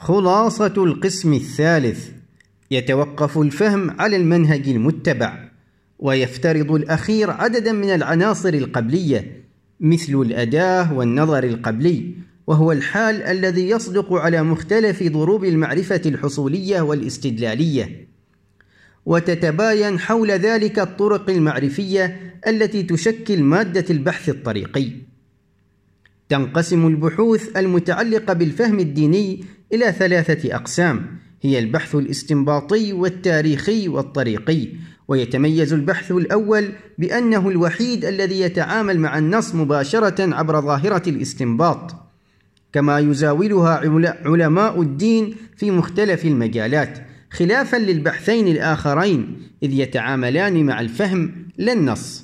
خلاصة القسم الثالث: يتوقف الفهم على المنهج المتبع، ويفترض الأخير عددا من العناصر القبلية مثل الأداة والنظر القبلي، وهو الحال الذي يصدق على مختلف ضروب المعرفة الحصولية والاستدلالية. وتتباين حول ذلك الطرق المعرفية التي تشكل مادة البحث الطريقي. تنقسم البحوث المتعلقة بالفهم الديني إلى 3 أقسام، هي البحث الاستنباطي والتاريخي والطريقي. ويتميز البحث الأول بأنه الوحيد الذي يتعامل مع النص مباشرة عبر ظاهرة الاستنباط، كما يزاولها علماء الدين في مختلف المجالات، خلافا للبحثين الآخرين إذ يتعاملان مع الفهم لا النص.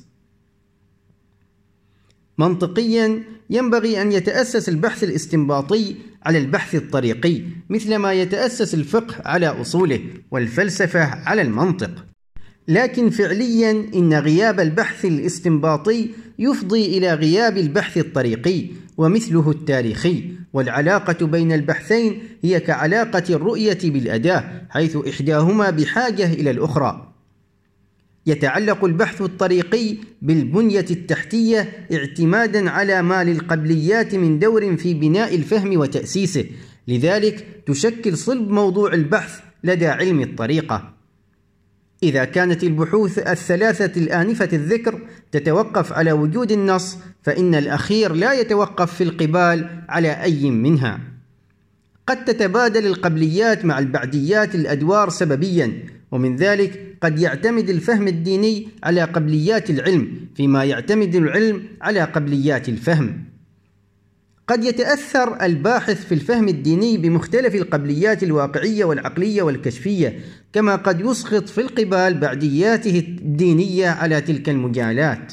منطقيا ينبغي أن يتأسس البحث الاستنباطي على البحث الطريقي، مثلما يتأسس الفقه على أصوله والفلسفة على المنطق. لكن فعليا إن غياب البحث الاستنباطي يفضي إلى غياب البحث الطريقي ومثله التاريخي، والعلاقة بين البحثين هي كعلاقة الرؤية بالأداة، حيث إحداهما بحاجة إلى الأخرى. يتعلق البحث الطريقي بالبنية التحتية اعتمادا على ما للقبليات من دور في بناء الفهم وتأسيسه، لذلك تشكل صلب موضوع البحث لدى علم الطريقة. إذا كانت البحوث الثلاثة الآنفة الذكر تتوقف على وجود النص، فإن الأخير لا يتوقف في القبال على أي منها. قد تتبادل القبليات مع البعديات الأدوار سببيا، ومن ذلك قد يعتمد الفهم الديني على قبليات العلم، فيما يعتمد العلم على قبليات الفهم. قد يتأثر الباحث في الفهم الديني بمختلف القبليات الواقعية والعقلية والكشفية، كما قد يسقط في القبال بعدياته الدينية على تلك المجالات.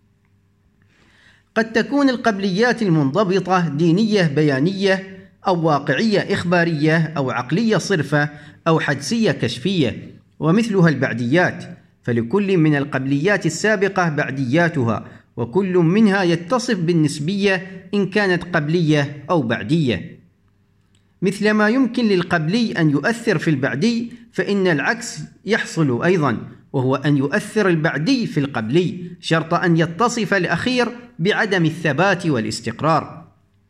قد تكون القبليات المنضبطة دينية بيانية، أو واقعية إخبارية، أو عقلية صرفة، أو حدسية كشفية، ومثلها البعديات، فلكل من القبليات السابقة بعدياتها، وكل منها يتصف بالنسبية إن كانت قبلية أو بعدية. مثلما يمكن للقبلي أن يؤثر في البعدي، فإن العكس يحصل أيضا، وهو أن يؤثر البعدي في القبلي، شرط أن يتصف الأخير بعدم الثبات والاستقرار.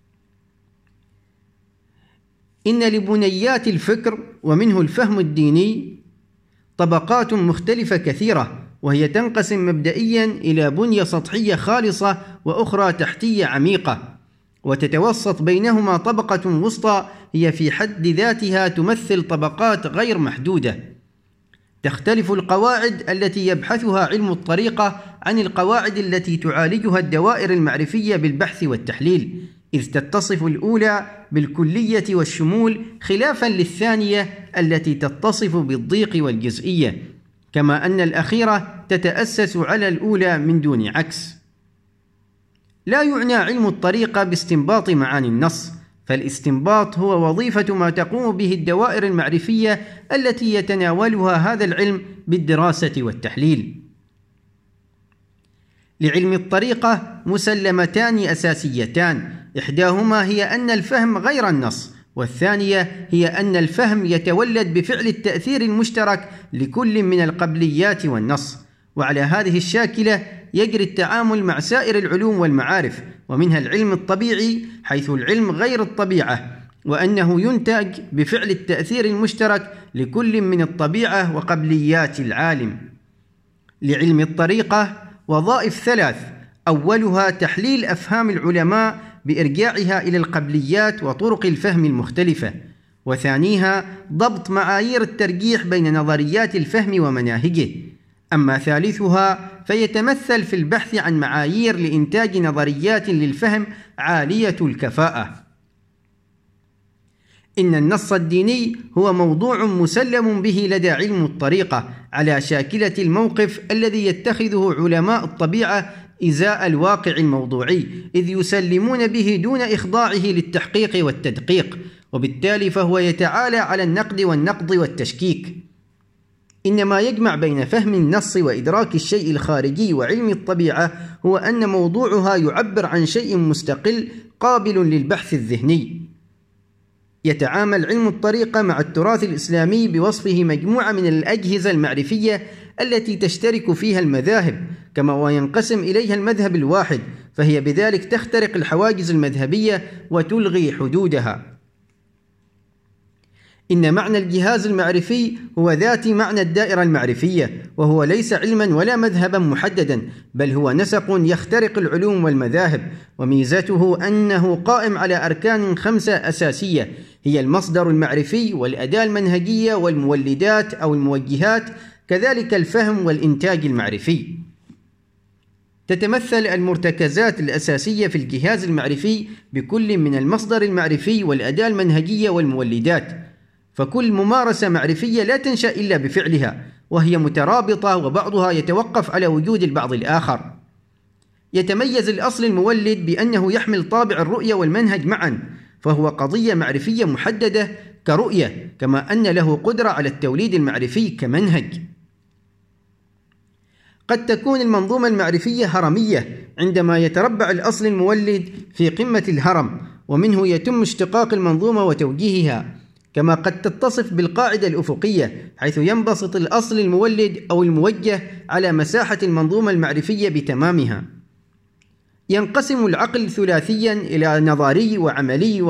إن لبنيات الفكر ومنه الفهم الديني طبقات مختلفة كثيرة، وهي تنقسم مبدئيا إلى بنية سطحية خالصة وأخرى تحتية عميقة، وتتوسط بينهما طبقة وسطى هي في حد ذاتها تمثل طبقات غير محدودة. تختلف القواعد التي يبحثها علم الطريقة عن القواعد التي تعالجها الدوائر المعرفية بالبحث والتحليل، إذ تتصف الأولى بالكلية والشمول خلافا للثانية التي تتصف بالضيق والجزئية، كما أن الأخيرة تتأسس على الأولى من دون عكس. لا يعنى علم الطريقة باستنباط معاني النص، فالاستنباط هو وظيفة ما تقوم به الدوائر المعرفية التي يتناولها هذا العلم بالدراسة والتحليل. لعلم الطريقة مسلمتان أساسيتان، إحداهما هي أن الفهم غير النص، والثانية هي أن الفهم يتولد بفعل التأثير المشترك لكل من القبليات والنص. وعلى هذه الشاكلة يجري التعامل مع سائر العلوم والمعارف، ومنها العلم الطبيعي، حيث العلم غير الطبيعة، وأنه ينتج بفعل التأثير المشترك لكل من الطبيعة وقبليات العالم. لعلم الطريقة وظائف 3، أولها تحليل أفهام العلماء بإرجاعها إلى القبليات وطرق الفهم المختلفة، وثانيها ضبط معايير الترجيح بين نظريات الفهم ومناهجه. أما ثالثها فيتمثل في البحث عن معايير لإنتاج نظريات للفهم عالية الكفاءة. إن النص الديني هو موضوع مسلم به لدى علم الطريقة على شاكلة الموقف الذي يتخذه علماء الطبيعة إزاء الواقع الموضوعي، إذ يسلمون به دون إخضاعه للتحقيق والتدقيق، وبالتالي فهو يتعالى على النقد والنقض والتشكيك. إن ما يجمع بين فهم النص وإدراك الشيء الخارجي وعلم الطبيعة هو أن موضوعها يعبر عن شيء مستقل قابل للبحث الذهني. يتعامل علم الطريقة مع التراث الإسلامي بوصفه مجموعة من الأجهزة المعرفية التي تشترك فيها المذاهب، كما وينقسم إليها المذهب الواحد، فهي بذلك تخترق الحواجز المذهبية وتلغي حدودها. إن معنى الجهاز المعرفي هو ذات معنى الدائرة المعرفية، وهو ليس علما ولا مذهبا محددا، بل هو نسق يخترق العلوم والمذاهب، وميزته أنه قائم على أركان 5 أساسية، هي المصدر المعرفي والأداة المنهجية والمولدات أو الموجهات، كذلك الفهم والإنتاج المعرفي. تتمثل المرتكزات الأساسية في الجهاز المعرفي بكل من المصدر المعرفي والأداة المنهجية والمولدات، فكل ممارسة معرفية لا تنشأ إلا بفعلها، وهي مترابطة وبعضها يتوقف على وجود البعض الآخر. يتميز الأصل المولد بأنه يحمل طابع الرؤية والمنهج معا، فهو قضية معرفية محددة كرؤية، كما أن له قدرة على التوليد المعرفي كمنهج. قد تكون المنظومة المعرفية هرمية عندما يتربع الأصل المولد في قمة الهرم، ومنه يتم اشتقاق المنظومة وتوجيهها، كما قد تتصف بالقاعدة الأفقية، حيث ينبسط الأصل المولد أو الموجه على مساحة المنظومة المعرفية بتمامها. ينقسم العقل ثلاثيا إلى نظري وعملي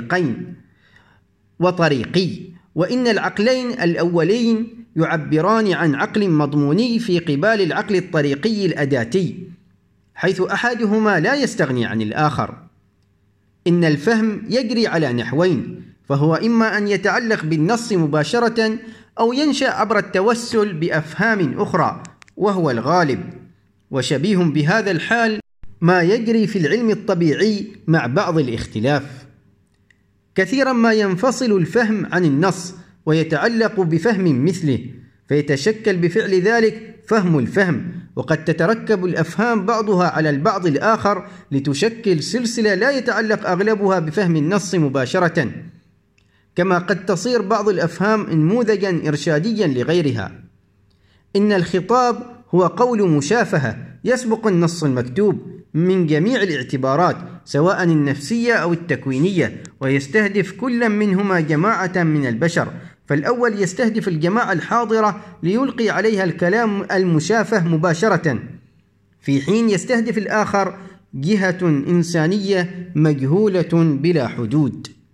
وطريقي، وإن العقلين الأولين يعبران عن عقل مضموني في قبال العقل الطريقي الأداتي، حيث أحدهما لا يستغني عن الآخر. إن الفهم يجري على نحوين، فهو إما أن يتعلق بالنص مباشرة أو ينشأ عبر التوسل بأفهام أخرى، وهو الغالب، وشبيه بهذا الحال ما يجري في العلم الطبيعي مع بعض الاختلاف. كثيرا ما ينفصل الفهم عن النص ويتعلق بفهم مثله، فيتشكل بفعل ذلك فهم الفهم، وقد تتركب الأفهام بعضها على البعض الآخر لتشكل سلسلة لا يتعلق أغلبها بفهم النص مباشرة، كما قد تصير بعض الأفهام نموذجا إرشاديا لغيرها. إن الخطاب هو قول مشافهة يسبق النص المكتوب من جميع الاعتبارات، سواء النفسية أو التكوينية، ويستهدف كل منهما جماعة من البشر، فالأول يستهدف الجماعة الحاضرة ليلقي عليها الكلام المشافه مباشرة، في حين يستهدف الآخر جهة إنسانية مجهولة بلا حدود.